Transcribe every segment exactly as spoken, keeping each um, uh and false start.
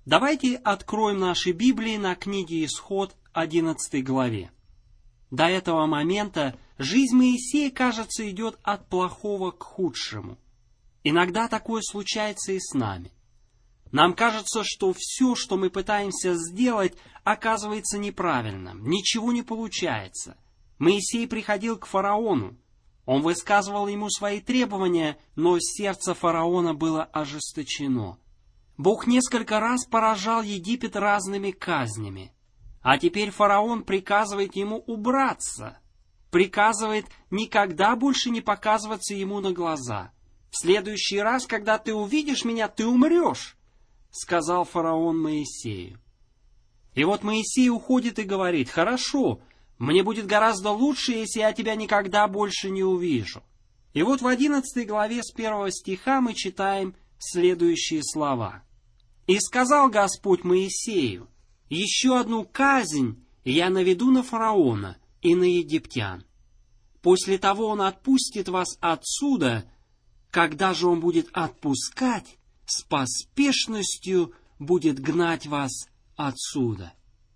Давайте откроем наши Библии на книге Исход, одиннадцатой главе. До этого момента жизнь Моисея, кажется, идет от плохого к худшему. Иногда такое случается и с нами. Нам кажется, что все, что мы пытаемся сделать, оказывается неправильным, ничего не получается. Моисей приходил к фараону. Он высказывал ему свои требования, но сердце фараона было ожесточено. Бог несколько раз поражал Египет разными казнями. А теперь фараон приказывает ему убраться, приказывает никогда больше не показываться ему на глаза. «В следующий раз, когда ты увидишь меня, ты умрешь», — сказал фараон Моисею. И вот Моисей уходит и говорит: «Хорошо, мне будет гораздо лучше, если я тебя никогда больше не увижу». И вот в одиннадцатой главе с первого стиха мы читаем следующие слова. «И сказал Господь Моисею: еще одну казнь я наведу на фараона и на египтян. После того он отпустит вас отсюда. Когда же он будет отпускать, с поспешностью будет гнать вас отсюда».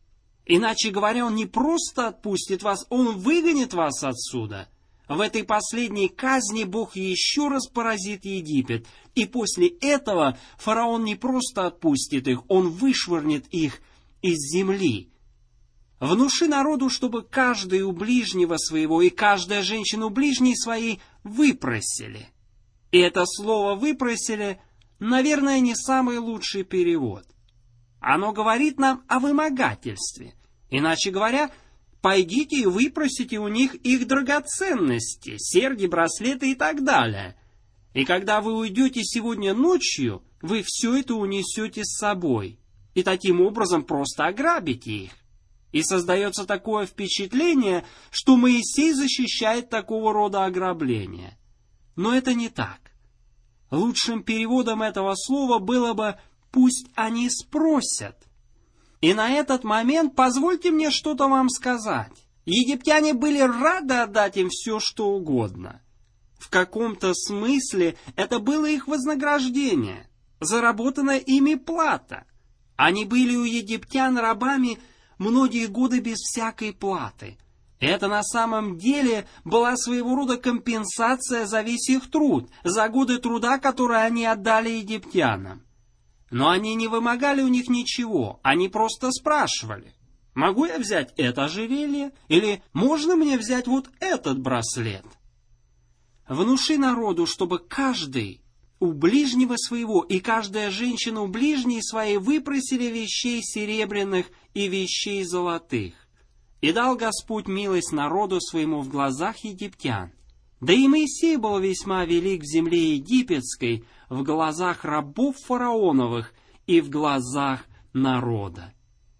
Иначе говоря, он не просто отпустит вас, он выгонит вас отсюда. В этой последней казни Бог еще раз поразит Египет. И после этого фараон не просто отпустит их, он вышвырнет их из земли. «Внуши народу, чтобы каждый у ближнего своего и каждая женщина у ближней своей выпросили». И это слово «выпросили», наверное, не самый лучший перевод. Оно говорит нам о вымогательстве. Иначе говоря, пойдите и выпросите у них их драгоценности, серьги, браслеты и так далее. И когда вы уйдете сегодня ночью, вы все это унесете с собой. И таким образом просто ограбите их. И создается такое впечатление, что Моисей защищает такого рода ограбления. Но это не так. Лучшим переводом этого слова было бы «пусть они спросят». И на этот момент позвольте мне что-то вам сказать. Египтяне были рады отдать им все, что угодно. В каком-то смысле это было их вознаграждение, заработанная ими плата. Они были у египтян рабами многие годы без всякой платы. Это на самом деле была своего рода компенсация за весь их труд, за годы труда, которые они отдали египтянам. Но они не вымогали у них ничего, они просто спрашивали: «Могу я взять это ожерелье?» Или «Можно мне взять вот этот браслет?» Внуши народу, чтобы каждый у ближнего своего и каждая женщина у ближней своей выпросили вещей серебряных и вещей золотых. И дал Господь милость народу своему в глазах египтян. Да и Моисей был весьма велик в земле египетской, в глазах рабов фараоновых и в глазах народа.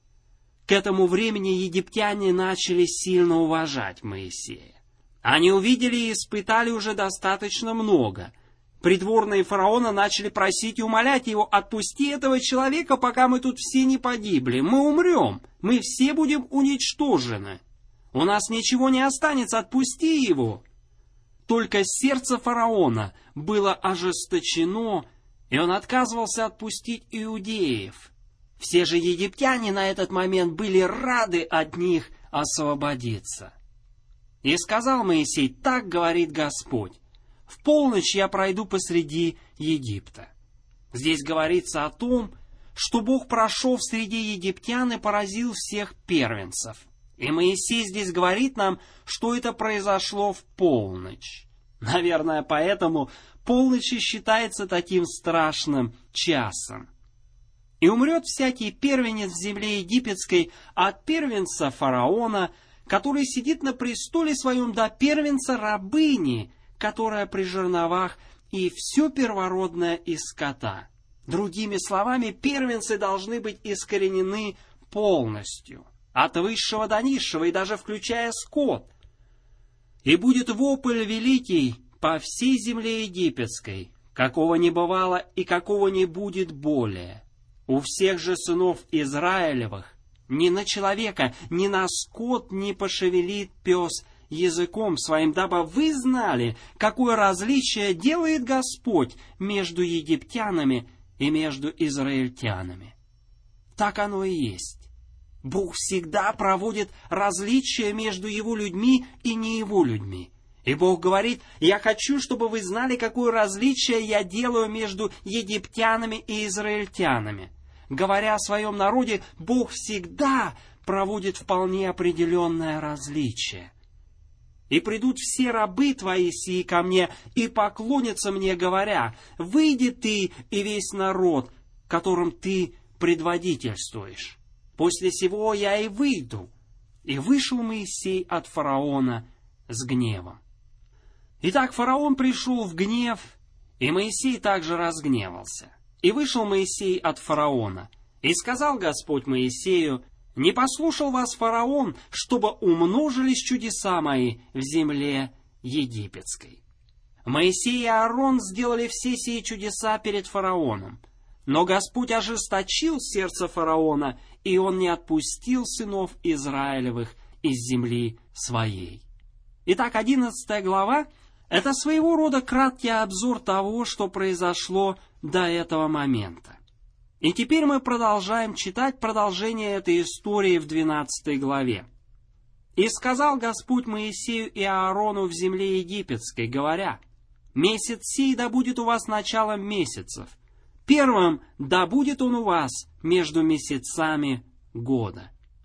К этому времени египтяне начали сильно уважать Моисея. Они увидели и испытали уже достаточно много. Придворные фараона начали просить и умолять его: «Отпусти этого человека, пока мы тут все не погибли. Мы умрем, мы все будем уничтожены. У нас ничего не останется, отпусти его». Только сердце фараона было ожесточено, и он отказывался отпустить иудеев. Все же египтяне на этот момент были рады от них освободиться. И сказал Моисей: «Так говорит Господь, в полночь я пройду посреди Египта». Здесь говорится о том, что Бог прошел среди египтян и поразил всех первенцев. И Моисей здесь говорит нам, что это произошло в полночь. Наверное, поэтому полночь считается таким страшным часом. «И умрет всякий первенец в земле египетской от первенца фараона, который сидит на престоле своем, до первенца рабыни, которая при жерновах, и все первородное из скота». Другими словами, первенцы должны быть искоренены полностью, от высшего до низшего, и даже включая скот. «И будет вопль великий по всей земле египетской, какого не бывало и какого не будет более. У всех же сынов Израилевых ни на человека, ни на скот не пошевелит пес языком своим, дабы вы знали, какое различие делает Господь между египтянами и между израильтянами». Так оно и есть. Бог всегда проводит различия между Его людьми и не Его людьми. И Бог говорит: «Я хочу, чтобы вы знали, какое различие я делаю между египтянами и израильтянами». Говоря о своем народе, Бог всегда проводит вполне определенное различие. «И придут все рабы твои сии ко мне, и поклонятся мне, говоря: выйди ты и весь народ, которым ты предводительствуешь. После сего я и выйду». И вышел Моисей от фараона с гневом. Итак, фараон пришел в гнев, и Моисей также разгневался. И вышел Моисей от фараона, и сказал Господь Моисею: «Не послушал вас фараон, чтобы умножились чудеса мои в земле египетской». Моисей и Аарон сделали все сии чудеса перед фараоном, но Господь ожесточил сердце фараона, и он не отпустил сынов Израилевых из земли своей. Итак, одиннадцатая глава — это своего рода краткий обзор того, что произошло до этого момента. И теперь мы продолжаем читать продолжение этой истории в двенадцатой главе. «И сказал Господь Моисею и Аарону в земле египетской, говоря: месяц сей да будет у вас началом месяцев, первым да будет он у вас между месяцами года».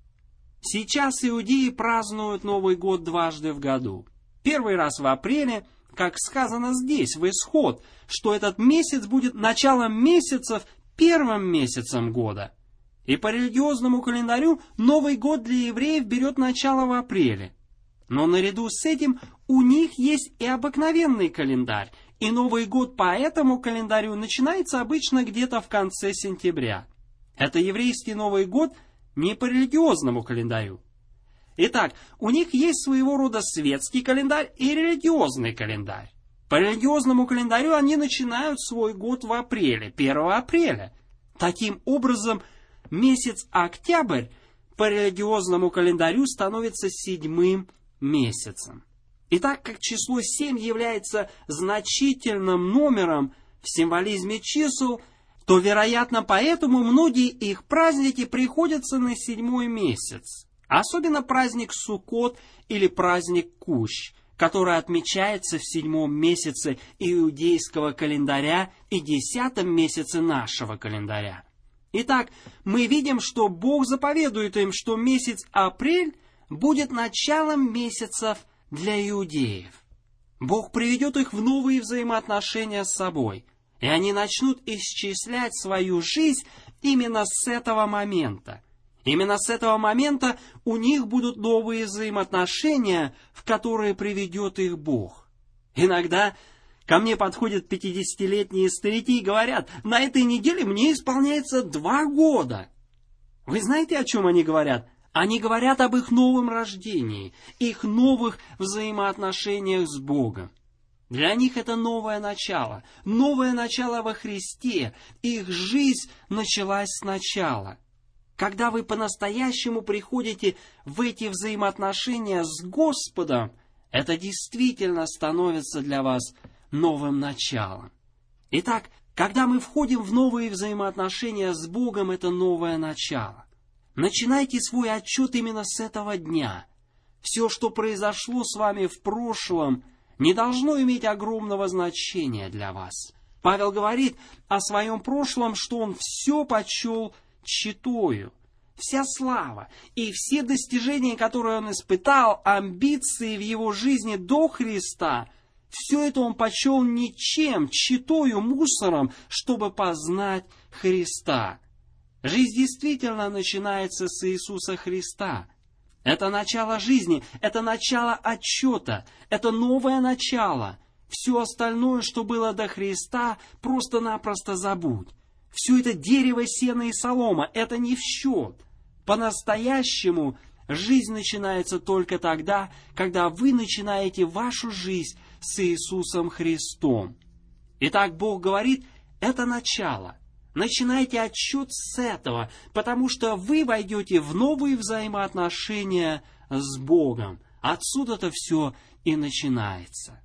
Сейчас иудеи празднуют Новый год дважды в году. Первый раз в апреле, как сказано здесь, в Исход, что этот месяц будет началом месяцев, первым месяцем года. И по религиозному календарю Новый год для евреев берет начало в апреле. Но наряду с этим у них есть и обыкновенный календарь, и Новый год по этому календарю начинается обычно где-то в конце сентября. Это еврейский Новый год не по религиозному календарю. Итак, у них есть своего рода светский календарь и религиозный календарь. По религиозному календарю они начинают свой год в апреле, первого апреля. Таким образом, месяц октябрь по религиозному календарю становится седьмым месяцем. И так как число семь является значительным номером в символизме чисел, то, вероятно, поэтому многие их праздники приходятся на седьмой месяц. Особенно праздник Суккот или праздник Кущ, который отмечается в седьмом месяце иудейского календаря и десятом месяце нашего календаря. Итак, мы видим, что Бог заповедует им, что месяц апрель будет началом месяцев для иудеев. Бог приведет их в новые взаимоотношения с собой, и они начнут исчислять свою жизнь именно с этого момента. Именно с этого момента у них будут новые взаимоотношения, в которые приведет их Бог. Иногда ко мне подходят пятидесятилетние старики и говорят: на этой неделе мне исполняется два года. Вы знаете, о чем они говорят? Они говорят об их новом рождении, их новых взаимоотношениях с Богом. Для них это новое начало, новое начало во Христе. Их жизнь началась сначала. Когда вы по-настоящему приходите в эти взаимоотношения с Господом, это действительно становится для вас новым началом. Итак, когда мы входим в новые взаимоотношения с Богом, это новое начало. Начинайте свой отчет именно с этого дня. Все, что произошло с вами в прошлом, не должно иметь огромного значения для вас. Павел говорит о своем прошлом, что он все почел тщетою. Вся слава и все достижения, которые он испытал, амбиции в его жизни до Христа, все это он почел ничем, тщетою, мусором, чтобы познать Христа. Жизнь действительно начинается с Иисуса Христа. Это начало жизни, это начало отчета, это новое начало. Все остальное, что было до Христа, просто-напросто забудь. Все это дерево, сено и солома, это не в счет. По-настоящему жизнь начинается только тогда, когда вы начинаете вашу жизнь с Иисусом Христом. Итак, Бог говорит, это начало. Начинайте отсчет с этого, потому что вы войдете в новые взаимоотношения с Богом. Отсюда-то все и начинается.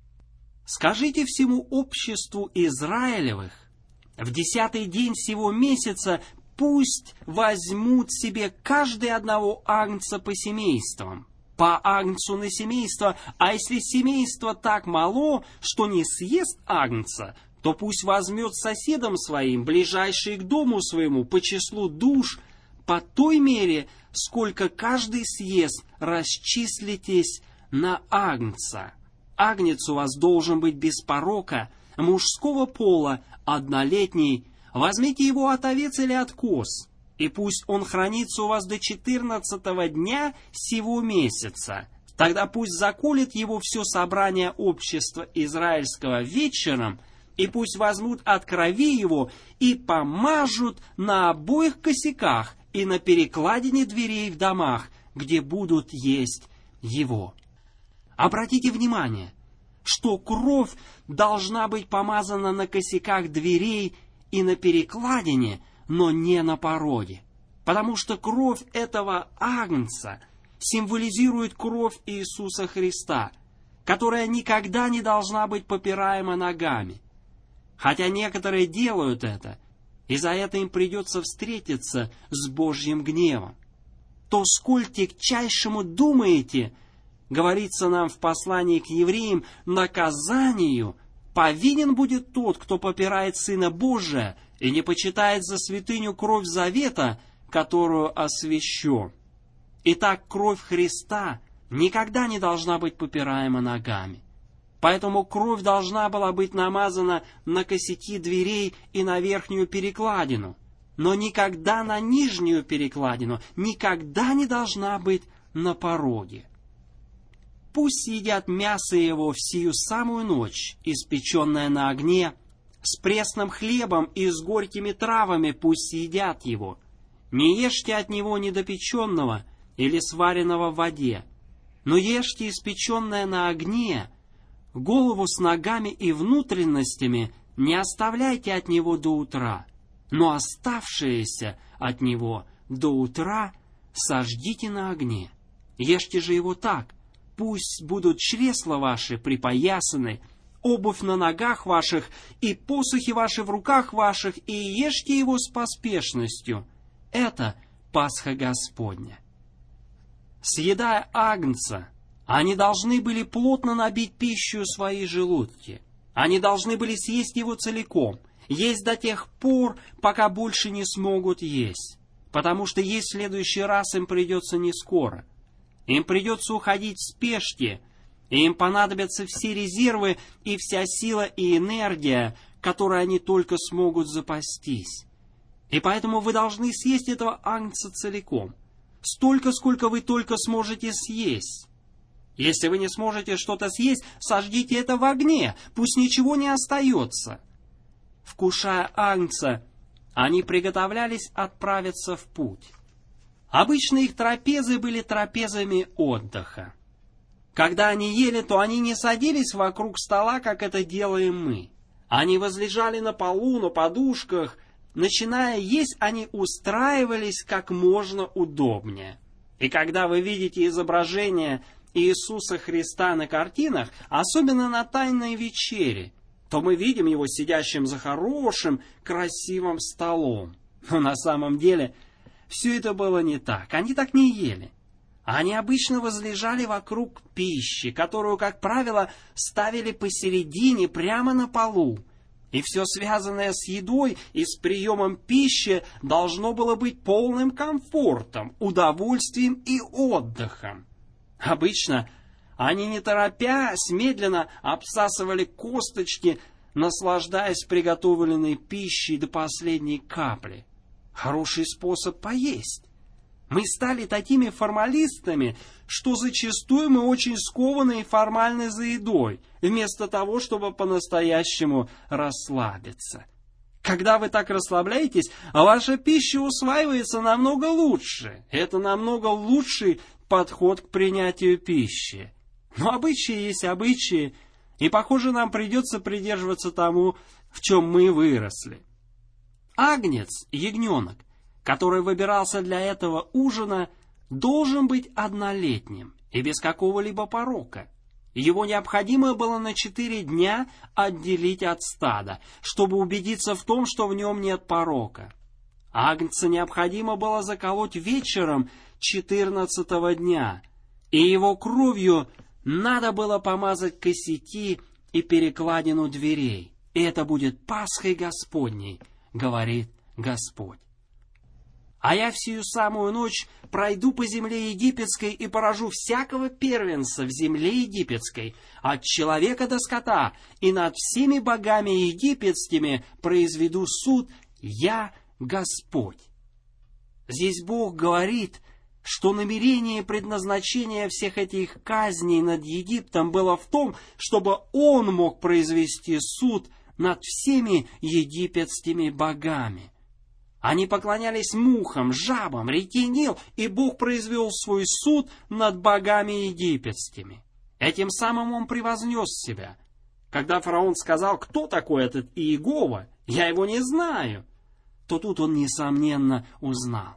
Скажите всему обществу Израилевых: в десятый день сего месяца пусть возьмут себе каждый одного агнца по семействам, по агнцу на семейство, а если семейство так мало, что не съест агнца, то пусть возьмет соседом своим, ближайший к дому своему, по числу душ, по той мере, сколько каждый съест, расчислитесь на агнца. Агнец у вас должен быть без порока, мужского пола, однолетний. Возьмите его от овец или от коз, и пусть он хранится у вас до четырнадцатого дня сего месяца. Тогда пусть заколет его все собрание общества израильского вечером, и пусть возьмут от крови его и помажут на обоих косяках и на перекладине дверей в домах, где будут есть его. Обратите внимание, что кровь должна быть помазана на косяках дверей и на перекладине, но не на пороге, потому что кровь этого агнца символизирует кровь Иисуса Христа, которая никогда не должна быть попираема ногами. Хотя некоторые делают это, и за это им придется встретиться с Божьим гневом. То сколь тягчайшему думаете, говорится нам в послании к евреям, наказанию повинен будет тот, кто попирает Сына Божия и не почитает за святыню кровь завета, которую освящен. Итак, кровь Христа никогда не должна быть попираема ногами. Поэтому кровь должна была быть намазана на косяки дверей и на верхнюю перекладину, но никогда на нижнюю перекладину, никогда не должна быть на пороге. Пусть съедят мясо его в сию самую ночь, испеченное на огне, с пресным хлебом и с горькими травами пусть съедят его. Не ешьте от него недопеченного или сваренного в воде, но ешьте испеченное на огне. Голову с ногами и внутренностями не оставляйте от него до утра, но оставшееся от него до утра сожгите на огне. Ешьте же его так: пусть будут чресла ваши припоясаны, обувь на ногах ваших и посохи ваши в руках ваших, и ешьте его с поспешностью. Это Пасха Господня. Съедая агнца, они должны были плотно набить пищу свои желудки. Они должны были съесть его целиком, есть до тех пор, пока больше не смогут есть, потому что есть в следующий раз им придется не скоро. Им придется уходить в спешке, и им понадобятся все резервы и вся сила и энергия, которые они только смогут запастись. И поэтому вы должны съесть этого агнца целиком, столько, сколько вы только сможете съесть. Если вы не сможете что-то съесть, сожгите это в огне, пусть ничего не остается. Вкушая агнца, они приготовлялись отправиться в путь. Обычно их трапезы были трапезами отдыха. Когда они ели, то они не садились вокруг стола, как это делаем мы. Они возлежали на полу, на подушках. Начиная есть, они устраивались как можно удобнее. И когда вы видите изображение Иисуса Христа на картинах, особенно на Тайной вечере, то мы видим его сидящим за хорошим, красивым столом. Но на самом деле все это было не так. Они так не ели. Они обычно возлежали вокруг пищи, которую, как правило, ставили посередине, прямо на полу. И все связанное с едой и с приемом пищи должно было быть полным комфортом, удовольствием и отдыхом. Обычно они, не торопясь, медленно обсасывали косточки, наслаждаясь приготовленной пищей до последней капли. Хороший способ поесть. Мы стали такими формалистами, что зачастую мы очень скованы и формальны за едой, вместо того, чтобы по-настоящему расслабиться. Когда вы так расслабляетесь, ваша пища усваивается намного лучше. Это намного лучший подход к принятию пищи. Но обычаи есть обычаи, и, похоже, нам придется придерживаться тому, в чем мы выросли. Агнец, ягненок, который выбирался для этого ужина, должен быть однолетним и без какого-либо порока. Его необходимо было на четыре дня отделить от стада, чтобы убедиться в том, что в нем нет порока. Агнца необходимо было заколоть вечером четырнадцатого дня, и его кровью надо было помазать косяки и перекладину дверей. И это будет Пасхой Господней, говорит Господь. А я в сию самую ночь пройду по земле египетской и поражу всякого первенца в земле египетской, от человека до скота, и над всеми богами египетскими произведу суд, я Господь. Здесь Бог говорит, что намерение и предназначение всех этих казней над Египтом было в том, чтобы Он мог произвести суд над всеми египетскими богами. Они поклонялись мухам, жабам, реке Нил, и Бог произвел свой суд над богами египетскими. Этим самым Он превознес себя. Когда фараон сказал, кто такой этот Иегова, я его не знаю, то тут он, несомненно, узнал.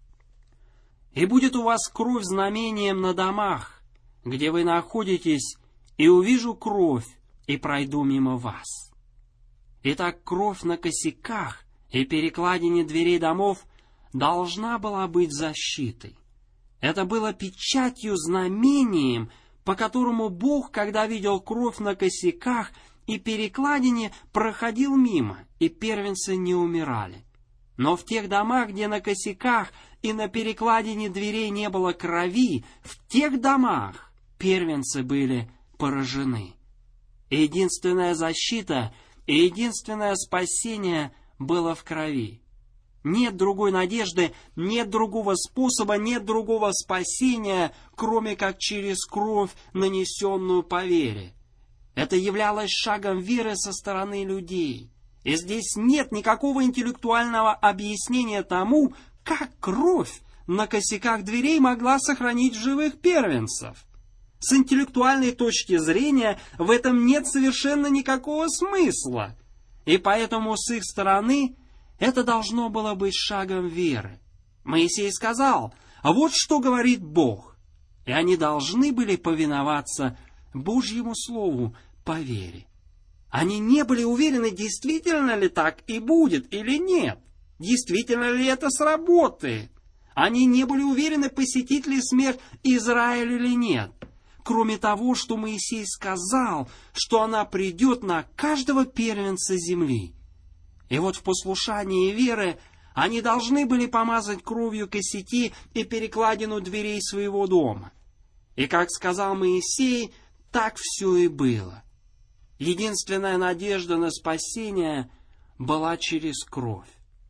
И будет у вас кровь знамением на домах, где вы находитесь, и увижу кровь, и пройду мимо вас. Итак, кровь на косяках и перекладине дверей домов должна была быть защитой. Это было печатью, знамением, по которому Бог, когда видел кровь на косяках и перекладине, проходил мимо, и первенцы не умирали. Но в тех домах, где на косяках и на перекладине дверей не было крови, в тех домах первенцы были поражены. И единственная защита и единственное спасение было в крови. Нет другой надежды, нет другого способа, нет другого спасения, кроме как через кровь, нанесенную по вере. Это являлось шагом веры со стороны людей. И здесь нет никакого интеллектуального объяснения тому, как кровь на косяках дверей могла сохранить живых первенцев. С интеллектуальной точки зрения в этом нет совершенно никакого смысла. И поэтому с их стороны это должно было быть шагом веры. Моисей сказал, а вот что говорит Бог. И они должны были повиноваться Божьему Слову по вере. Они не были уверены, действительно ли так и будет или нет. Действительно ли это сработает. Они не были уверены, посетит ли смерть Израиль или нет. Кроме того, что Моисей сказал, что она придет на каждого первенца земли. И вот в послушании веры они должны были помазать кровью косяки и перекладину дверей своего дома. И как сказал Моисей, так все и было. Единственная надежда на спасение была через кровь.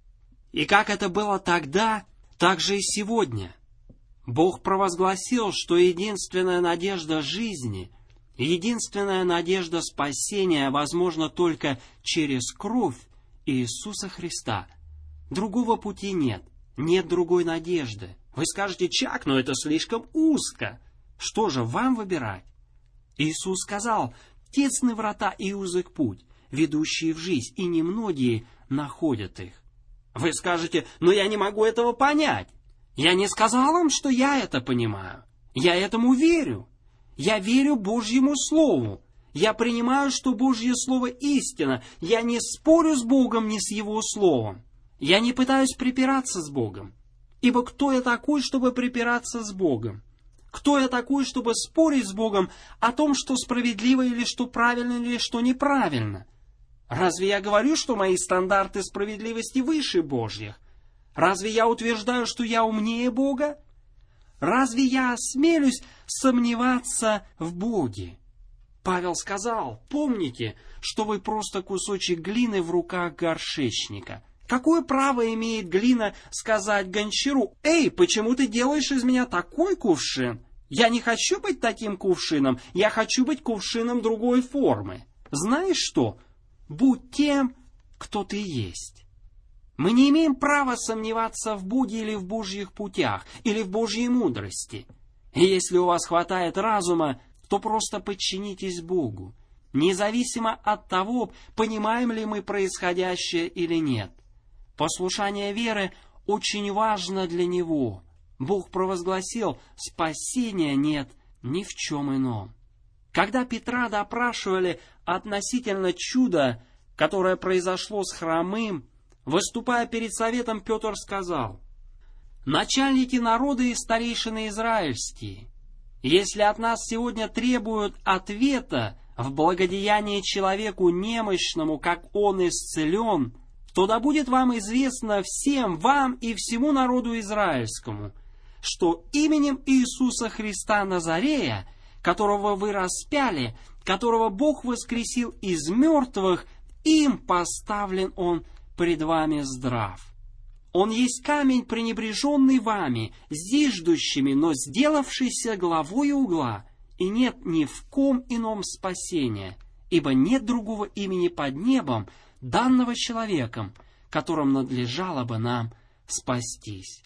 И как это было тогда, так же и сегодня. Бог провозгласил, что единственная надежда жизни, единственная надежда спасения возможна только через кровь Иисуса Христа. Другого пути нет, нет другой надежды. Вы скажете, Чак, но это слишком узко. Что же вам выбирать? Иисус сказал, тесны врата и узок путь, ведущие в жизнь, и немногие находят их. Вы скажете, но я не могу этого понять. Я не сказал вам, что я это понимаю. Я этому верю. Я верю Божьему Слову. Я принимаю, что Божье Слово истина. Я не спорю с Богом ни с Его Словом. Я не пытаюсь припираться с Богом. Ибо кто я такой, чтобы припираться с Богом? Кто я такой, чтобы спорить с Богом о том, что справедливо или что правильно, или что неправильно? Разве я говорю, что мои стандарты справедливости выше Божьих? Разве я утверждаю, что я умнее Бога? Разве я осмелюсь сомневаться в Боге? Павел сказал, помните, что вы просто кусочек глины в руках горшечника. Какое право имеет глина сказать гончару, «Эй, почему ты делаешь из меня такой кувшин? Я не хочу быть таким кувшином, я хочу быть кувшином другой формы». Знаешь что? Будь тем, кто ты есть. Мы не имеем права сомневаться в Боге или в Божьих путях, или в Божьей мудрости. И если у вас хватает разума, то просто подчинитесь Богу, независимо от того, понимаем ли мы происходящее или нет. Послушание веры очень важно для Него. Бог провозгласил, спасения нет ни в чем ином. Когда Петра допрашивали относительно чуда, которое произошло с хромым, Выступая перед советом, Петр сказал: «Начальники народа и старейшины израильские, если от нас сегодня требуют ответа в благодеянии человеку немощному, как он исцелен, то да будет вам известно всем, вам и всему народу израильскому, что именем Иисуса Христа Назарея, которого вы распяли, которого Бог воскресил из мертвых, им поставлен он пред вами здрав. Он есть камень, пренебреженный вами, зиждущими, но сделавшийся главой угла, и нет ни в ком ином спасения, ибо нет другого имени под небом, данного человеком, которым надлежало бы нам спастись».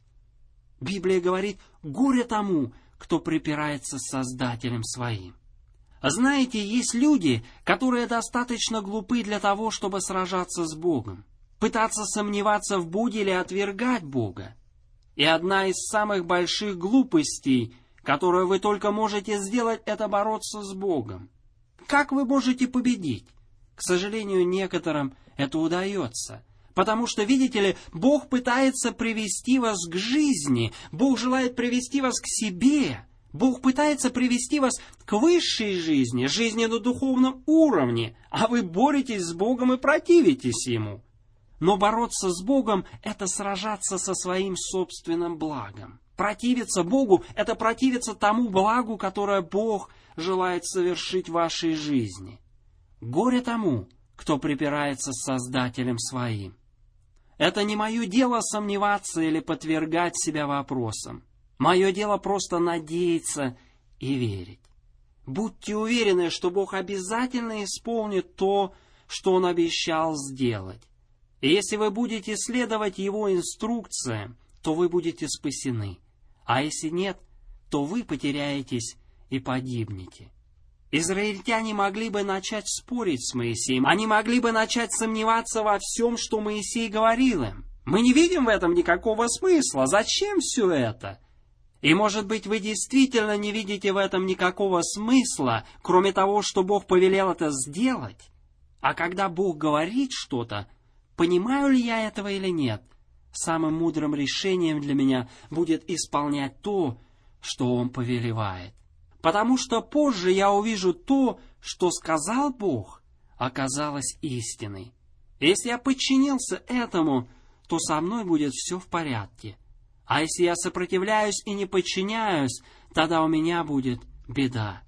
Библия говорит: горе тому, кто припирается с Создателем своим. Знаете, есть люди, которые достаточно глупы для того, чтобы сражаться с Богом, пытаться сомневаться в Боге или отвергать Бога. И одна из самых больших глупостей, которую вы только можете сделать, это бороться с Богом. Как вы можете победить? К сожалению, некоторым это удается. Потому что, видите ли, Бог пытается привести вас к жизни, Бог желает привести вас к себе, Бог пытается привести вас к высшей жизни, жизни на духовном уровне, а вы боретесь с Богом и противитесь Ему. Но бороться с Богом — это сражаться со своим собственным благом. Противиться Богу — это противиться тому благу, которое Бог желает совершить в вашей жизни. Горе тому, кто припирается с Создателем своим. Это не мое дело сомневаться или подвергать себя вопросам. Мое дело просто надеяться и верить. Будьте уверены, что Бог обязательно исполнит то, что Он обещал сделать. И если вы будете следовать Его инструкциям, то вы будете спасены. А если нет, то вы потеряетесь и погибнете. Израильтяне могли бы начать спорить с Моисеем. Они могли бы начать сомневаться во всем, что Моисей говорил им. Мы не видим в этом никакого смысла. Зачем все это? И, может быть, вы действительно не видите в этом никакого смысла, кроме того, что Бог повелел это сделать. А когда Бог говорит что-то, понимаю ли я этого или нет, самым мудрым решением для меня будет исполнять то, что Он повелевает. Потому что позже я увижу то, что сказал Бог, оказалось истиной. Если я подчинился этому, то со мной будет все в порядке. А если я сопротивляюсь и не подчиняюсь, тогда у меня будет беда.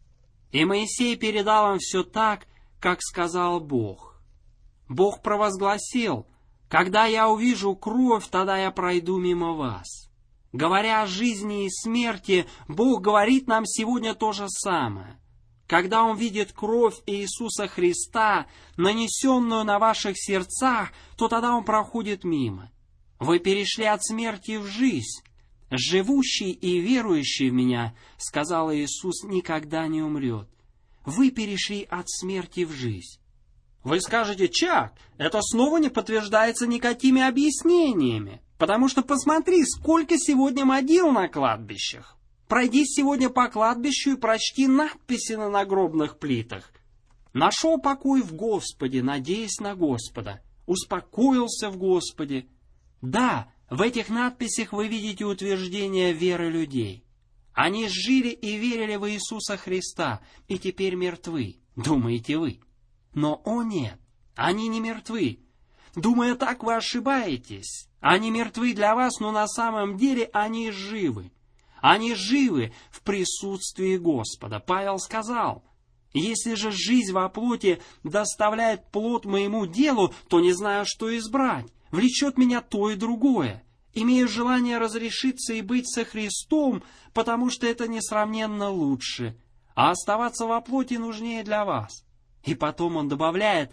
И Моисей передал им все так, как сказал Бог. Бог провозгласил: «Когда я увижу кровь, тогда я пройду мимо вас». Говоря о жизни и смерти, Бог говорит нам сегодня то же самое. Когда Он видит кровь Иисуса Христа, нанесенную на ваших сердцах, то тогда Он проходит мимо. Вы перешли от смерти в жизнь. «Живущий и верующий в Меня, — сказал Иисус, — никогда не умрет». Вы перешли от смерти в жизнь. Вы скажете: «Чак, это снова не подтверждается никакими объяснениями. Потому что посмотри, сколько сегодня могил на кладбищах. Пройди сегодня по кладбищу и прочти надписи на нагробных плитах. Нашел покой в Господе, надеясь на Господа. Успокоился в Господе». Да, в этих надписях вы видите утверждение веры людей. Они жили и верили в Иисуса Христа, и теперь мертвы, думаете вы. Но, о нет, они не мертвы. Думая так, вы ошибаетесь. Они мертвы для вас, но на самом деле они живы. Они живы в присутствии Господа. Павел сказал: «Если же жизнь во плоти доставляет плод моему делу, то не знаю, что избрать. Влечет меня то и другое. Имею желание разрешиться и быть со Христом, потому что это несравненно лучше. А оставаться во плоти нужнее для вас». И потом он добавляет: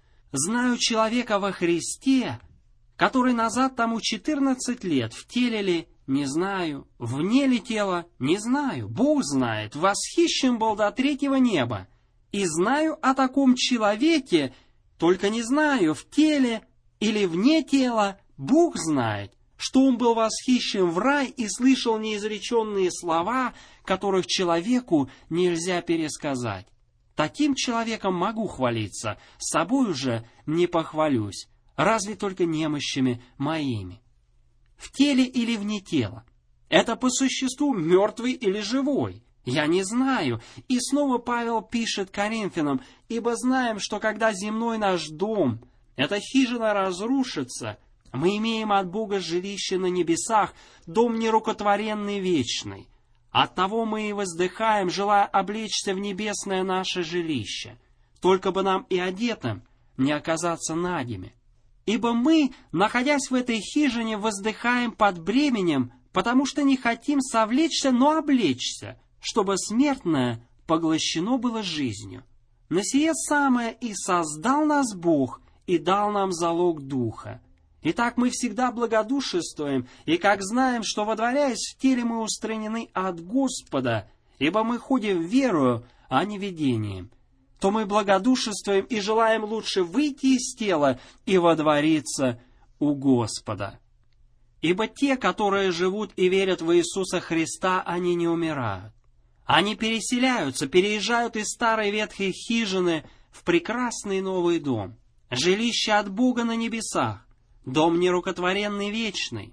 «Знаю человека во Христе, который назад тому четырнадцать лет, в теле ли, не знаю, вне ли тела, не знаю, Бог знает, восхищен был до третьего неба. И знаю о таком человеке, только не знаю, в теле или вне тела, Бог знает, что он был восхищен в рай и слышал неизреченные слова, которых человеку нельзя пересказать. Таким человеком могу хвалиться, собою же не похвалюсь. разве только немощами моими. В теле или вне тела? Это по существу мертвый или живой? Я не знаю. И снова Павел пишет Коринфянам: «Ибо знаем, что когда земной наш дом, эта хижина разрушится, мы имеем от Бога жилище на небесах, дом нерукотворенный вечный. Оттого мы и воздыхаем, желая облечься в небесное наше жилище. Только бы нам и одетым не оказаться нагими. Ибо мы, находясь в этой хижине, воздыхаем под бременем, потому что не хотим совлечься, но облечься, чтобы смертное поглощено было жизнью. На сие самое и создал нас Бог, и дал нам залог Духа. Итак, мы всегда благодушествуем, и как знаем, что, водворяясь в теле, мы устранены от Господа, ибо мы ходим верою, а не видением, то мы благодушествуем и желаем лучше выйти из тела и водвориться у Господа. Ибо те, которые живут и верят в Иисуса Христа, они не умирают. Они переселяются, переезжают из старой ветхой хижины в прекрасный новый дом, жилище от Бога на небесах, дом нерукотворенный вечный.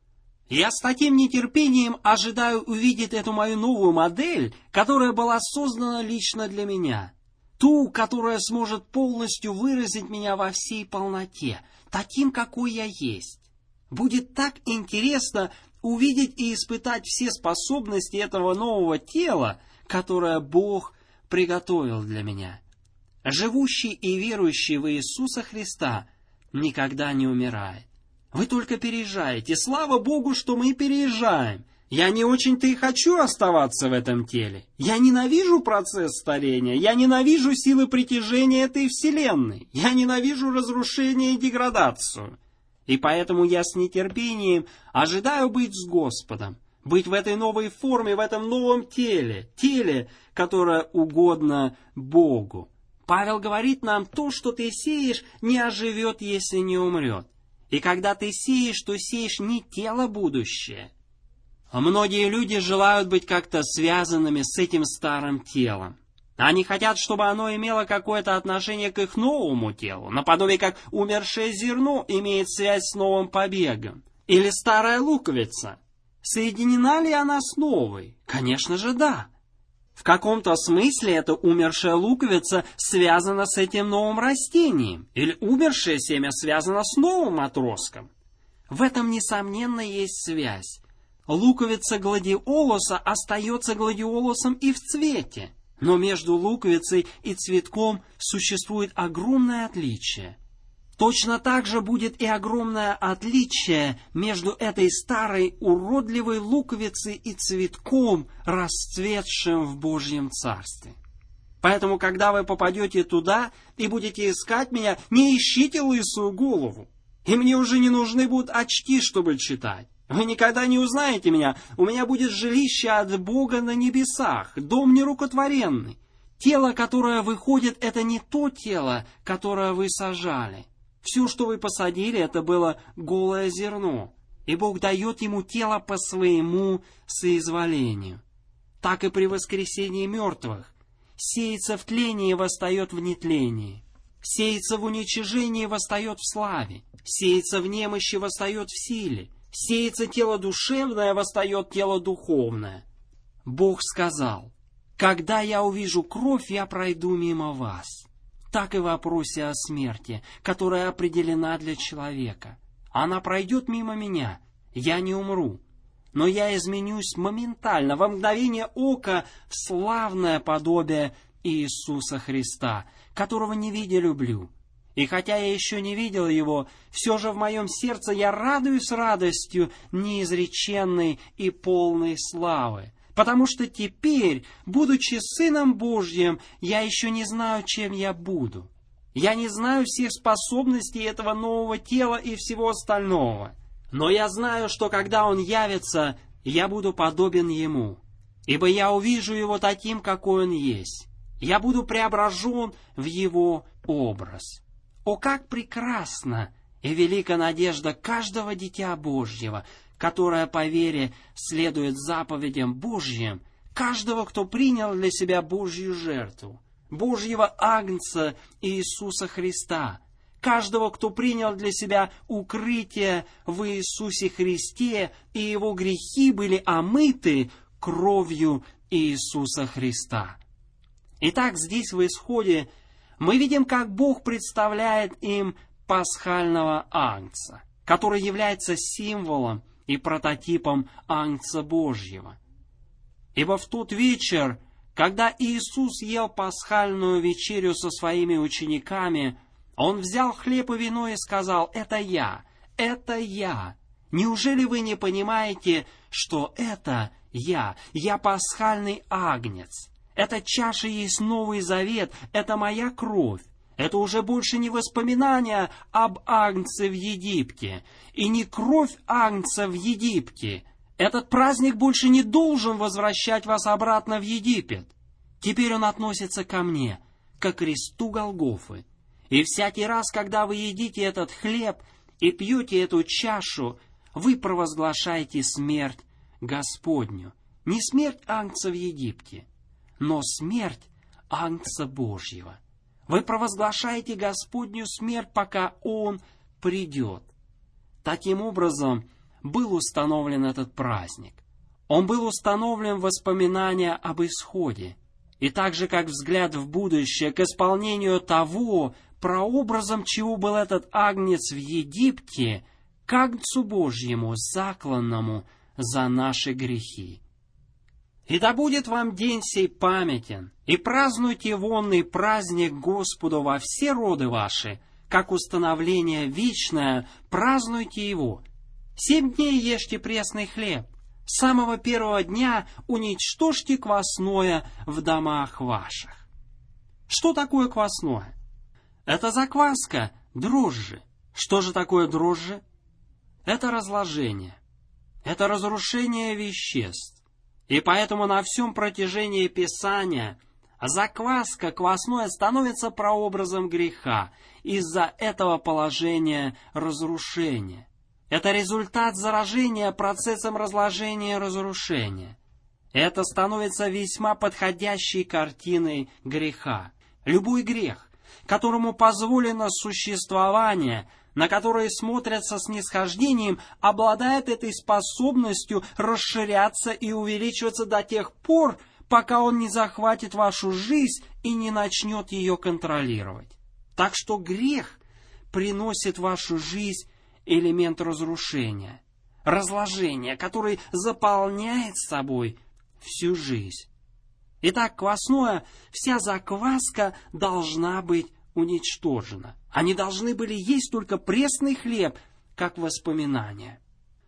Я с таким нетерпением ожидаю увидеть эту мою новую модель, которая была создана лично для меня. Ту, которая сможет полностью выразить меня во всей полноте, таким, какой я есть. Будет так интересно увидеть и испытать все способности этого нового тела, которое Бог приготовил для меня. Живущий и верующий в Иисуса Христа никогда не умирает. Вы только переезжаете. Слава Богу, что мы переезжаем. Я не очень-то и хочу оставаться в этом теле. Я ненавижу процесс старения. Я ненавижу силы притяжения этой вселенной. Я ненавижу разрушение и деградацию. И поэтому я с нетерпением ожидаю быть с Господом, быть в этой новой форме, в этом новом теле, теле, которое угодно Богу. Павел говорит нам: то, что ты сеешь, не оживет, если не умрет. И когда ты сеешь, то сеешь не тело будущее. А многие люди желают быть как-то связанными с этим старым телом. Они хотят, чтобы оно имело какое-то отношение к их новому телу, наподобие как умершее зерно имеет связь с новым побегом. Или старая луковица. Соединена ли она с новой? Конечно же, да. В каком-то смысле эта умершая луковица связана с этим новым растением, или умершее семя связано с новым отростком. В этом, несомненно, есть связь. Луковица гладиолуса остается гладиолусом и в цвете. Но между луковицей и цветком существует огромное отличие. Точно так же будет и огромное отличие между этой старой уродливой луковицей и цветком, расцветшим в Божьем Царстве. Поэтому, когда вы попадете туда и будете искать меня, не ищите лысую голову. И мне уже не нужны будут очки, чтобы читать. Вы никогда не узнаете меня. У меня будет жилище от Бога на небесах, дом нерукотворенный. Тело, которое выходит, это не то тело, которое вы сажали. Все, что вы посадили, это было голое зерно. И Бог дает ему тело по своему соизволению. Так и при воскресении мертвых. Сеется в тлении и восстает в нетлении. Сеется в уничижении и восстает в славе. Сеется в немощи и восстает в силе. Сеется тело душевное, восстает тело духовное. Бог сказал: «Когда я увижу кровь, я пройду мимо вас». Так и в вопросе о смерти, которая определена для человека. Она пройдет мимо меня, я не умру. Но я изменюсь моментально, во мгновение ока, в славное подобие Иисуса Христа, которого не видя люблю. И хотя я еще не видел Его, все же в моем сердце я радуюсь радостью неизреченной и полной славы. Потому что теперь, будучи Сыном Божьим, я еще не знаю, чем я буду. Я не знаю всех способностей этого нового тела и всего остального. Но я знаю, что когда Он явится, я буду подобен Ему. Ибо я увижу Его таким, какой Он есть. Я буду преображен в Его образ. О, как прекрасна и велика надежда каждого дитя Божьего, которое по вере следует заповедям Божьим, каждого, кто принял для себя Божью жертву, Божьего Агнца Иисуса Христа, каждого, кто принял для себя укрытие в Иисусе Христе, и его грехи были омыты кровью Иисуса Христа. Итак, здесь в Исходе мы видим, как Бог представляет им пасхального агнца, который является символом и прототипом агнца Божьего. Ибо в тот вечер, когда Иисус ел пасхальную вечерю со своими учениками, Он взял хлеб и вино и сказал: «Это я, это я. Неужели вы не понимаете, что это я? Я пасхальный агнец. Эта чаша есть Новый Завет, это моя кровь. Это уже больше не воспоминания об агнце в Египте, и не кровь агнца в Египте. Этот праздник больше не должен возвращать вас обратно в Египет. Теперь он относится ко мне, ко кресту Голгофы. И всякий раз, когда вы едите этот хлеб и пьете эту чашу, вы провозглашаете смерть Господню. Не смерть агнца в Египте, но смерть агнца Божьего. Вы провозглашаете Господню смерть, пока Он придет». Таким образом, был установлен этот праздник. Он был установлен в воспоминания об Исходе. И так же, как взгляд в будущее к исполнению того, прообразом чего был этот агнец в Египте, к агнцу Божьему, закланному за наши грехи. «И да будет вам день сей памятен, и празднуйте вонный праздник Господу во все роды ваши, как установление вечное, празднуйте его. Семь дней ешьте пресный хлеб, с самого первого дня уничтожьте квасное в домах ваших». Что такое квасное? Это закваска, дрожжи. Что же такое дрожжи? Это разложение, это разрушение веществ. И поэтому на всем протяжении Писания закваска, квасное становится прообразом греха из-за этого положения разрушения. Это результат заражения процессом разложения и разрушения. Это становится весьма подходящей картиной греха. Любой грех, которому позволено существование, на которые смотрят со снисхождением, обладает этой способностью расширяться и увеличиваться до тех пор, пока он не захватит вашу жизнь и не начнет ее контролировать. Так что грех приносит в вашу жизнь элемент разрушения, разложения, который заполняет собой всю жизнь. Итак, квасное, вся закваска должна быть уничтожена. Они должны были есть только пресный хлеб, как воспоминание.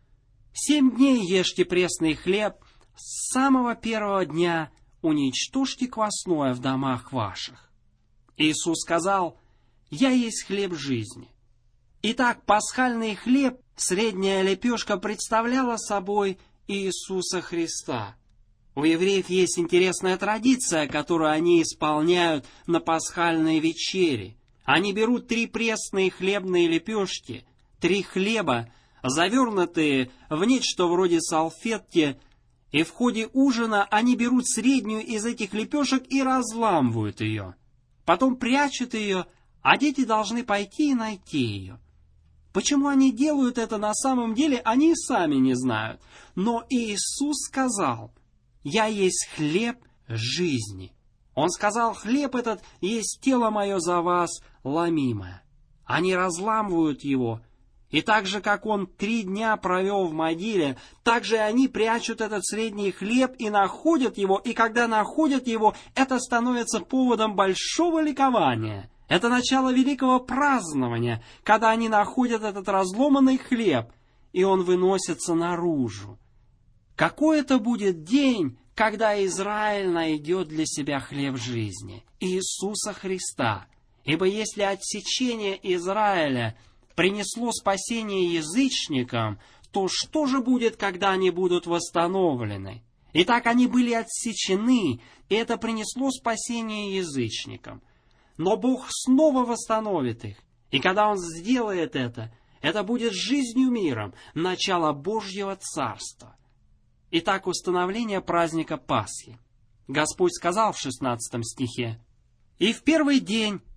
Семь дней ешьте пресный хлеб, с самого первого дня уничтожьте квасное в домах ваших. Иисус сказал: «Я есть хлеб жизни». Итак, пасхальный хлеб, средняя лепешка, представляла собой Иисуса Христа. У евреев есть интересная традиция, которую они исполняют на пасхальной вечере. Они берут три пресные хлебные лепешки, три хлеба, завернутые в нечто вроде салфетки, и в ходе ужина они берут среднюю из этих лепешек и разламывают ее. Потом прячут ее, а дети должны пойти и найти ее. Почему они делают это на самом деле, они сами не знают. Но Иисус сказал: «Я есть хлеб жизни». Он сказал: «Хлеб этот есть тело мое за вас ломимое». Они разламывают его, и так же, как он три дня провел в могиле, так же они прячут этот средний хлеб и находят его, и когда находят его, это становится поводом большого ликования. Это начало великого празднования, когда они находят этот разломанный хлеб, и он выносится наружу. Какой это будет день, когда Израиль найдет для себя хлеб жизни, Иисуса Христа. Ибо если отсечение Израиля принесло спасение язычникам, то что же будет, когда они будут восстановлены? Итак, они были отсечены, и это принесло спасение язычникам. Но Бог снова восстановит их, и когда Он сделает это, это будет жизнью миром, начало Божьего Царства. Итак, установление праздника Пасхи. Господь сказал в шестнадцатом стихе: «И в первый день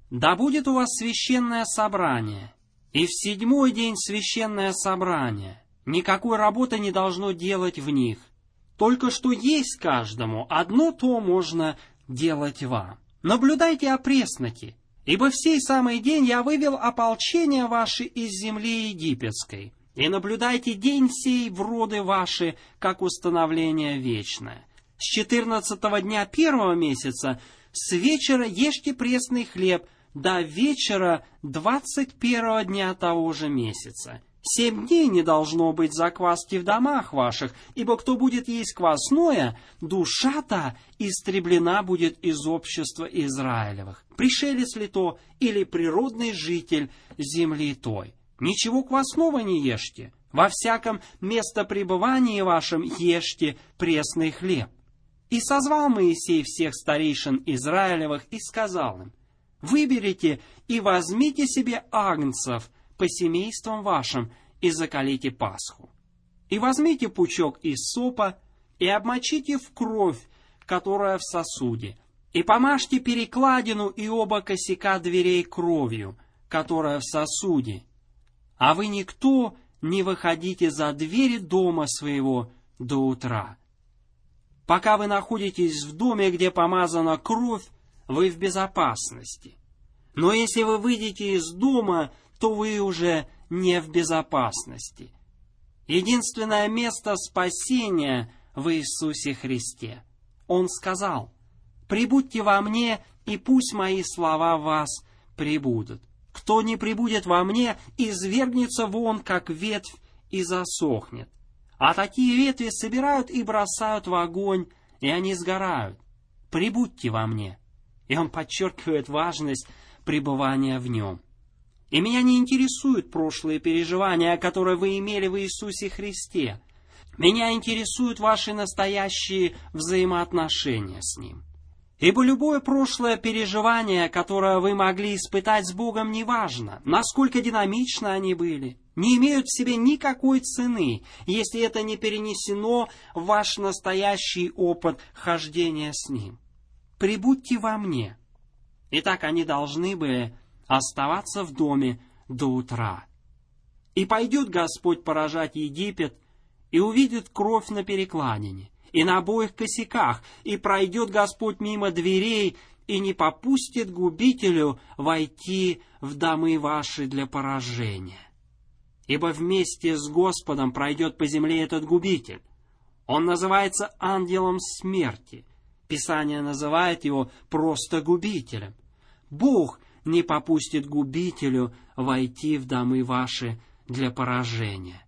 Да будет у вас священное собрание, и в седьмой день священное собрание. Никакой работы не должно делать в них. Только что есть каждому, одно то можно делать вам. Наблюдайте о пресноке, ибо в сей самый день я вывел ополчение ваше из земли египетской. И наблюдайте день сей в роды ваши, как установление вечное. С четырнадцатого дня первого месяца с вечера ешьте пресный хлеб, до вечера двадцать первого дня того же месяца. Семь дней не должно быть закваски в домах ваших, ибо кто будет есть квасное, душа-то истреблена будет из общества Израилевых. Пришелец ли то или природный житель земли той. Ничего квасного не ешьте, во всяком местопребывании вашем ешьте пресный хлеб. И созвал Моисей всех старейшин Израилевых и сказал им: выберите и возьмите себе агнцев по семействам вашим и заколите Пасху. И возьмите пучок иссопа и обмочите в кровь, которая в сосуде, и помажьте перекладину и оба косяка дверей кровью, которая в сосуде. А вы никто не выходите за двери дома своего до утра. Пока вы находитесь в доме, где помазана кровь, вы в безопасности. Но если вы выйдете из дома, то вы уже не в безопасности. Единственное место спасения в Иисусе Христе. Он сказал: «Прибудьте во мне, и пусть мои слова в вас прибудут. Кто не прибудет во мне, извергнется вон, как ветвь, и засохнет. А такие ветви собирают и бросают в огонь, и они сгорают. Прибудьте во мне». И он подчеркивает важность пребывания в нем. И меня не интересуют прошлые переживания, которые вы имели в Иисусе Христе. Меня интересуют ваши настоящие взаимоотношения с Ним. Ибо любое прошлое переживание, которое вы могли испытать с Богом, неважно, насколько динамичны они были, не имеют в себе никакой цены, если это не перенесено в ваш настоящий опыт хождения с Ним. Прибудьте во мне. Итак, они должны были оставаться в доме до утра. И пойдет Господь поражать Египет, и увидит кровь на перекладине, и на обоих косяках, и пройдет Господь мимо дверей, и не попустит губителю войти в домы ваши для поражения. Ибо вместе с Господом пройдет по земле этот губитель. Он называется ангелом смерти. Писание называет его просто губителем. Бог не попустит губителю войти в домы ваши для поражения.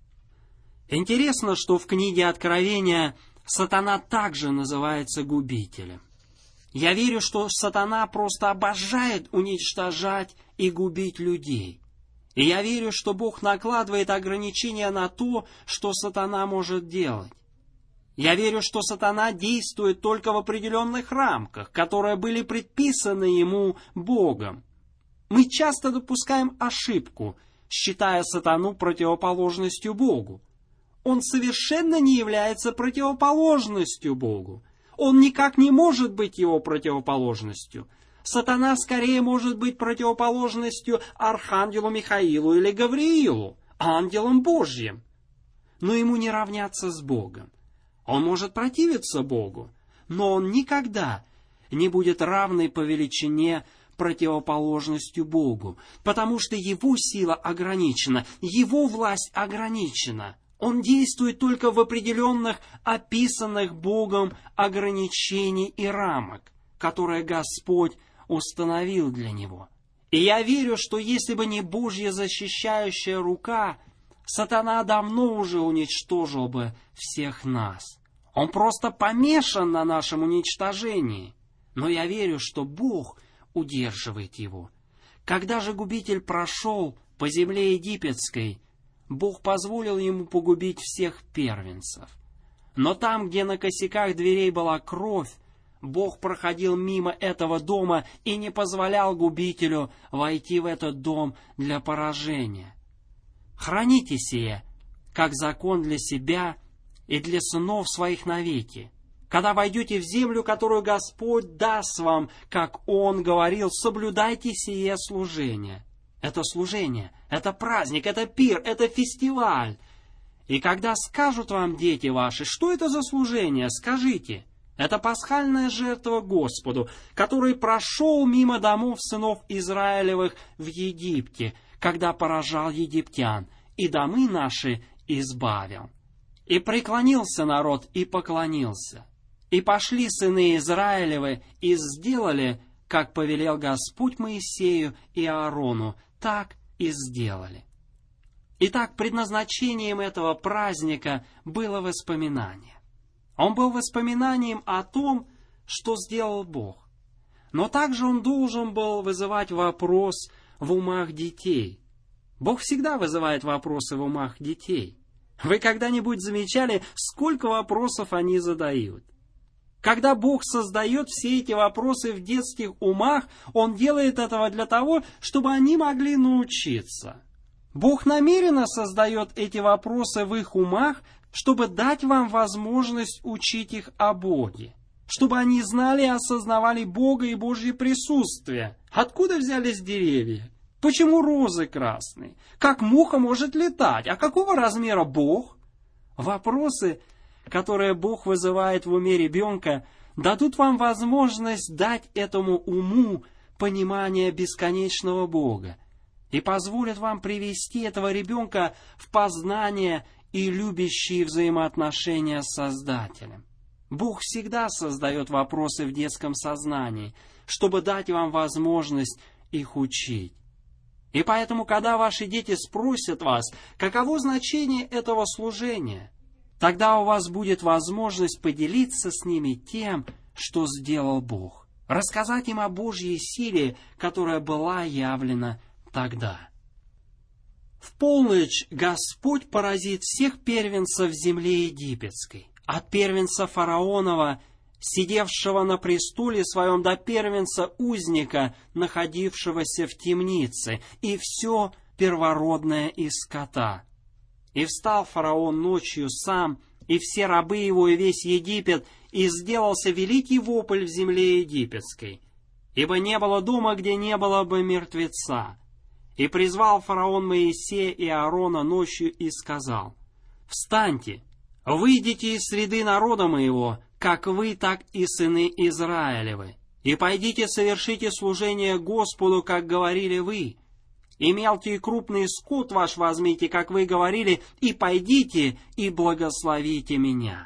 Интересно, что в книге Откровения сатана также называется губителем. Я верю, что сатана просто обожает уничтожать и губить людей. И я верю, что Бог накладывает ограничения на то, что сатана может делать. Я верю, что сатана действует только в определенных рамках, которые были предписаны ему Богом. Мы часто допускаем ошибку, считая сатану противоположностью Богу. Он совершенно не является противоположностью Богу. Он никак не может быть его противоположностью. Сатана скорее может быть противоположностью архангелу Михаилу или Гавриилу, ангелом Божьим. Но ему не равняться с Богом. Он может противиться Богу, но он никогда не будет равной по величине противоположностью Богу, потому что его сила ограничена, его власть ограничена. Он действует только в определенных, описанных Богом ограничений и рамок, которые Господь установил для него. И я верю, что если бы не Божья защищающая рука, сатана давно уже уничтожил бы всех нас. Он просто помешан на нашем уничтожении. Но я верю, что Бог удерживает его. Когда же губитель прошел по земле египетской, Бог позволил ему погубить всех первенцев. Но там, где на косяках дверей была кровь, Бог проходил мимо этого дома и не позволял губителю войти в этот дом для поражения. Храните сие, как закон для себя и для сынов своих навеки. Когда войдете в землю, которую Господь даст вам, как Он говорил, соблюдайте сие служение. Это служение, это праздник, это пир, это фестиваль. И когда скажут вам дети ваши, что это за служение, скажите, это пасхальная жертва Господу, который прошел мимо домов сынов Израилевых в Египте, когда поражал египтян, и домы наши избавил. И преклонился народ, и поклонился. И пошли сыны Израилевы, и сделали, как повелел Господь Моисею и Аарону, так и сделали. Итак, предназначением этого праздника было воспоминание. Он был воспоминанием о том, что сделал Бог. Но также он должен был вызывать вопрос в умах детей. Бог всегда вызывает вопросы в умах детей. Вы когда-нибудь замечали, сколько вопросов они задают? Когда Бог создает все эти вопросы в детских умах, Он делает этого для того, чтобы они могли научиться. Бог намеренно создает эти вопросы в их умах, чтобы дать вам возможность учить их о Боге, чтобы они знали и осознавали Бога и Божье присутствие. Откуда взялись деревья? Почему розы красные? Как муха может летать? А какого размера Бог? Вопросы, которые Бог вызывает в уме ребенка, дадут вам возможность дать этому уму понимание бесконечного Бога и позволят вам привести этого ребенка в познание и любящие взаимоотношения с Создателем. Бог всегда создает вопросы в детском сознании, чтобы дать вам возможность их учить. И поэтому, когда ваши дети спросят вас, каково значение этого служения, тогда у вас будет возможность поделиться с ними тем, что сделал Бог. Рассказать им о Божьей силе, которая была явлена тогда. В полночь Господь поразит всех первенцев земли египетской, от первенца фараонова, сидевшего на престоле своем, до первенца узника, находившегося в темнице, и все первородное из скота. И встал фараон ночью сам, и все рабы его, и весь Египет, и сделался великий вопль в земле египетской, ибо не было дома, где не было бы мертвеца. И призвал фараон Моисея и Аарона ночью и сказал: «Встаньте, выйдите из среды народа моего, как вы, так и сыны Израилевы, и пойдите совершите служение Господу, как говорили вы. И мелкий и крупный скот ваш возьмите, как вы говорили, и пойдите и благословите меня».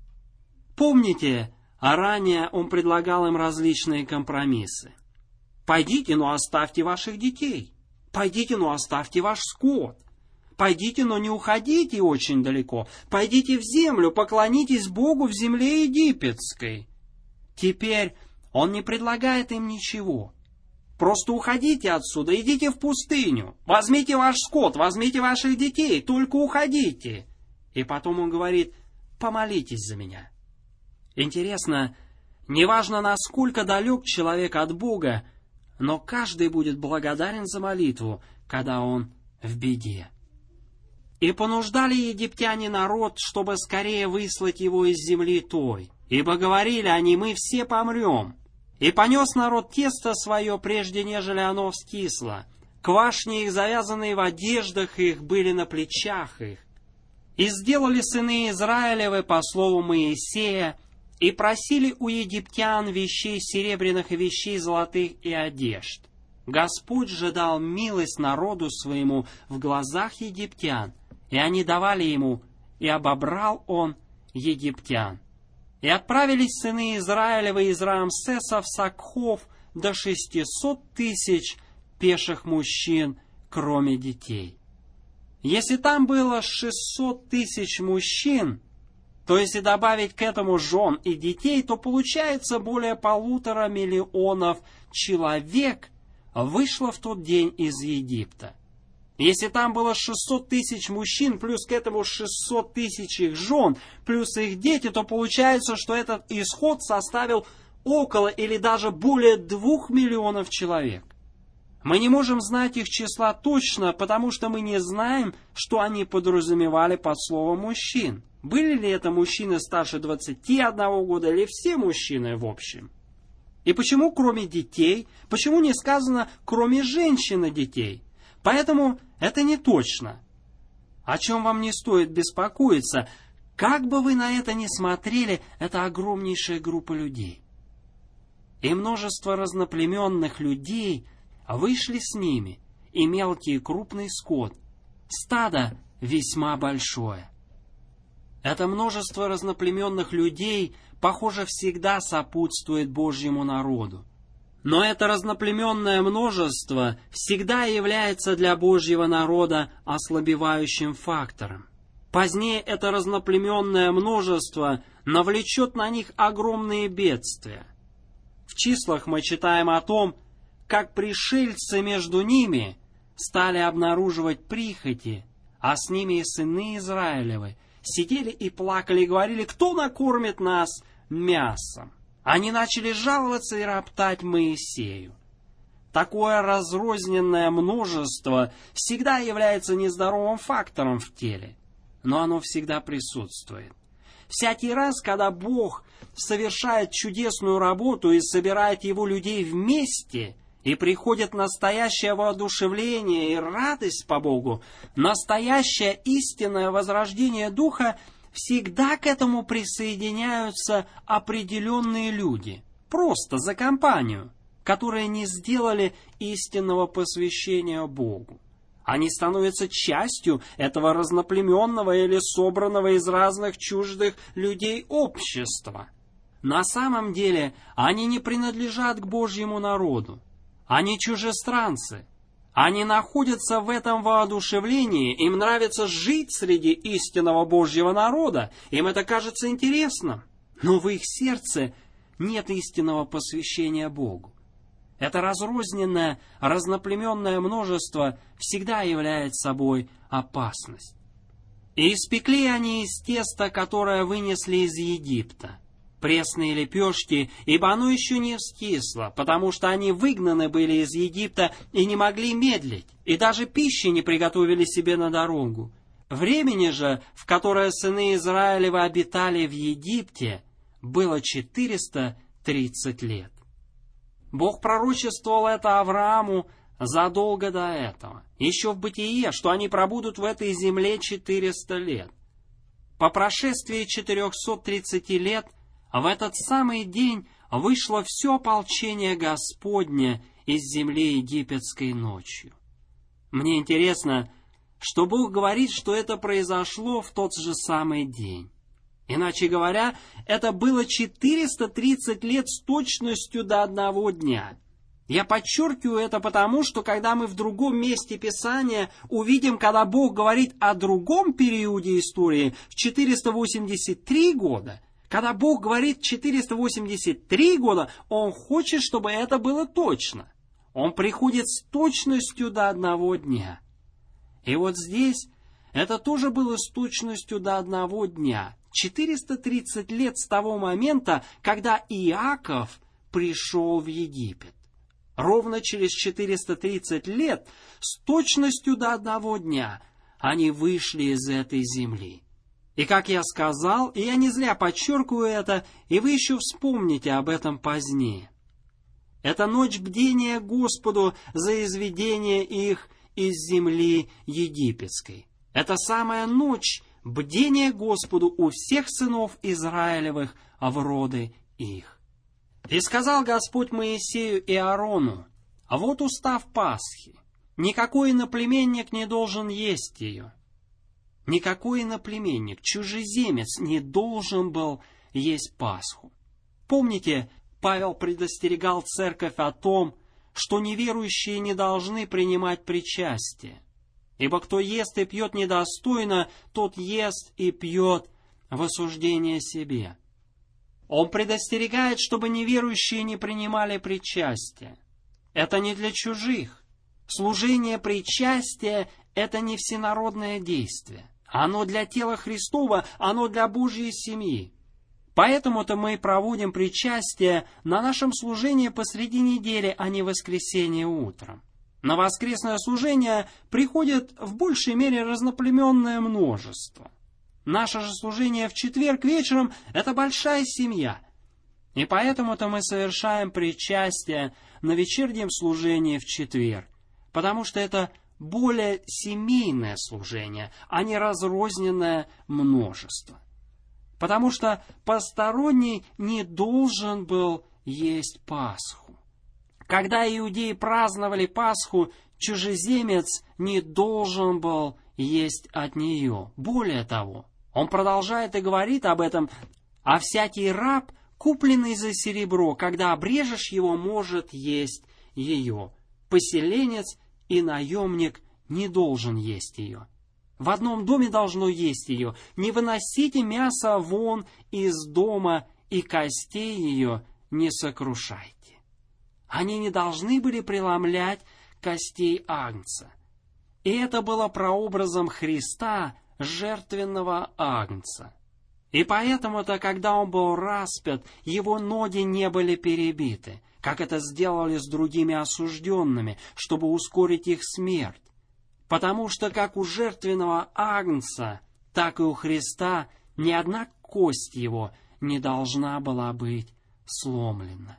Помните, а ранее он предлагал им различные компромиссы. «Пойдите, но оставьте ваших детей. Пойдите, но оставьте ваш скот. Пойдите, но не уходите очень далеко. Пойдите в землю, поклонитесь Богу в земле египетской». Теперь он не предлагает им ничего. Просто уходите отсюда, идите в пустыню. Возьмите ваш скот, возьмите ваших детей, только уходите. И потом он говорит: «Помолитесь за меня». Интересно, неважно, насколько далек человек от Бога, но каждый будет благодарен за молитву, когда он в беде. «И понуждали египтяне народ, чтобы скорее выслать его из земли той, ибо говорили они: мы все помрем. И понес народ тесто свое, прежде нежели оно вскисло. Квашни их, завязанные в одеждах их, были на плечах их. И сделали сыны Израилевы по слову Моисея, и просили у египтян вещей серебряных и вещей золотых и одежд. Господь же дал милость народу своему в глазах египтян, и они давали ему, и обобрал он египтян. И отправились сыны Израилевы из Раамсеса в Сакхов до шестисот тысяч пеших мужчин, кроме детей». Если там было шестьсот тысяч мужчин, то если добавить к этому жен и детей, то получается более полутора миллионов человек вышло в тот день из Египта. Если там было шестьсот тысяч мужчин, плюс к этому шестьсот тысяч их жен, плюс их дети, то получается, что этот исход составил около или даже более двух миллионов человек. Мы не можем знать их числа точно, потому что мы не знаем, что они подразумевали под словом «мужчин». Были ли это мужчины старше двадцати одного года или все мужчины в общем? И почему кроме детей? Почему не сказано кроме женщин и детей? Поэтому это не точно. О чем вам не стоит беспокоиться, как бы вы на это ни смотрели, это огромнейшая группа людей. И множество разноплеменных людей вышли с ними, и мелкий и крупный скот, стадо весьма большое. Это множество разноплеменных людей, похоже, всегда сопутствует Божьему народу. Но это разноплеменное множество всегда является для Божьего народа ослабевающим фактором. Позднее это разноплеменное множество навлечет на них огромные бедствия. В числах мы читаем о том, как пришельцы между ними стали обнаруживать прихоти, а с ними и сыны Израилевы сидели и плакали и говорили: «Кто накормит нас мясом?» Они начали жаловаться и роптать Моисею. Такое разрозненное множество всегда является нездоровым фактором в теле, но оно всегда присутствует. Всякий раз, когда Бог совершает чудесную работу и собирает его людей вместе, и приходит настоящее воодушевление и радость по Богу, настоящее истинное возрождение Духа, всегда к этому присоединяются определенные люди, просто за компанию, которые не сделали истинного посвящения Богу. Они становятся частью этого разноплеменного или собранного из разных чуждых людей общества. На самом деле они не принадлежат к Божьему народу. Они чужестранцы. Они находятся в этом воодушевлении, им нравится жить среди истинного Божьего народа, им это кажется интересным, но в их сердце нет истинного посвящения Богу. Это разрозненное, разноплеменное множество всегда является собой опасность. И испекли они из теста, которое вынесли из Египта, пресные лепешки, ибо оно еще не вскисло, потому что они выгнаны были из Египта и не могли медлить, и даже пищи не приготовили себе на дорогу. Времени же, в которое сыны Израилевы обитали в Египте, было четыреста тридцать лет. Бог пророчествовал это Аврааму задолго до этого, еще в Бытие, что они пробудут в этой земле четыреста лет. По прошествии четырехсот тридцати лет в этот самый день вышло все ополчение Господне из земли египетской ночью. Мне интересно, что Бог говорит, что это произошло в тот же самый день. Иначе говоря, это было четыреста тридцать лет с точностью до одного дня. Я подчеркиваю это потому, что когда мы в другом месте Писания увидим, когда Бог говорит о другом периоде истории в четыреста восемьдесят три года, когда Бог говорит четыреста восемьдесят три года, Он хочет, чтобы это было точно. Он приходит с точностью до одного дня. И вот здесь это тоже было с точностью до одного дня. четыреста тридцать лет с того момента, когда Иаков пришел в Египет. Ровно через четыреста тридцать лет, с точностью до одного дня, они вышли из этой земли. И как я сказал, и я не зря подчеркиваю это, и вы еще вспомните об этом позднее. Это ночь бдения Господу за изведение их из земли египетской. Это самая ночь бдения Господу у всех сынов Израилевых в роды их. И сказал Господь Моисею и Аарону: «А вот устав Пасхи. Никакой иноплеменник не должен есть ее». Никакой иноплеменник, чужеземец не должен был есть Пасху. Помните, Павел предостерегал церковь о том, что неверующие не должны принимать причастие. Ибо кто ест и пьет недостойно, тот ест и пьет в осуждение себе. Он предостерегает, чтобы неверующие не принимали причастие. Это не для чужих. Служение причастия – это не всенародное действие. Оно для тела Христова, оно для Божьей семьи. Поэтому-то мы проводим причастие на нашем служении посреди недели, а не в воскресенье утром. На воскресное служение приходит в большей мере разноплеменное множество. Наше же служение в четверг вечером — это большая семья. И поэтому-то мы совершаем причастие на вечернем служении в четверг, потому что это более семейное служение, а не разрозненное множество. Потому что посторонний не должен был есть Пасху. Когда иудеи праздновали Пасху, чужеземец не должен был есть от нее. Более того, он продолжает и говорит об этом: «А всякий раб, купленный за серебро, когда обрежешь его, может есть ее. Поселенец и наемник не должен есть ее. В одном доме должно есть ее. Не выносите мясо вон из дома, и костей ее не сокрушайте». Они не должны были преломлять костей агнца. И это было прообразом Христа, жертвенного агнца. И поэтому-то, когда он был распят, его ноги не были перебиты, как это сделали с другими осужденными, чтобы ускорить их смерть. Потому что как у жертвенного агнца, так и у Христа ни одна кость его не должна была быть сломлена.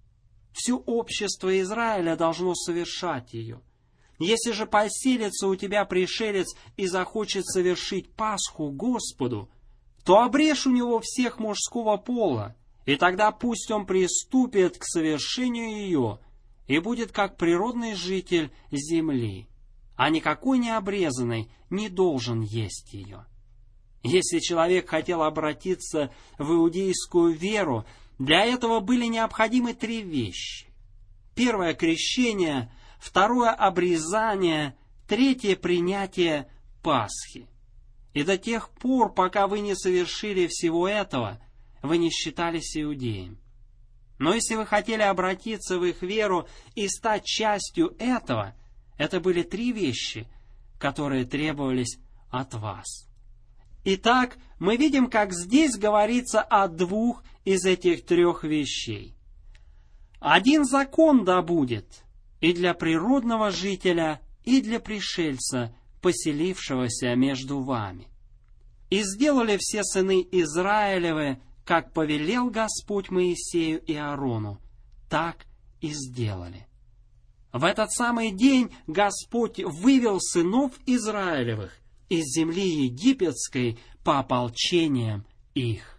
Все общество Израиля должно совершать ее. Если же поселится у тебя пришелец и захочет совершить Пасху Господу, то обрежь у него всех мужского пола, и тогда пусть он приступит к совершению ее и будет как природный житель земли, а никакой необрезанный не должен есть ее. Если человек хотел обратиться в иудейскую веру, для этого были необходимы три вещи. Первое — крещение, второе — обрезание, третье — принятие Пасхи. И до тех пор, пока вы не совершили всего этого, вы не считались иудеем. Но если вы хотели обратиться в их веру и стать частью этого, это были три вещи, которые требовались от вас. Итак, мы видим, как здесь говорится о двух из этих трех вещей. Один закон да будет и для природного жителя, и для пришельца, поселившегося между вами. И сделали все сыны Израилевы, как повелел Господь Моисею и Аарону, так и сделали. В этот самый день Господь вывел сынов Израилевых из земли египетской по ополчениям их.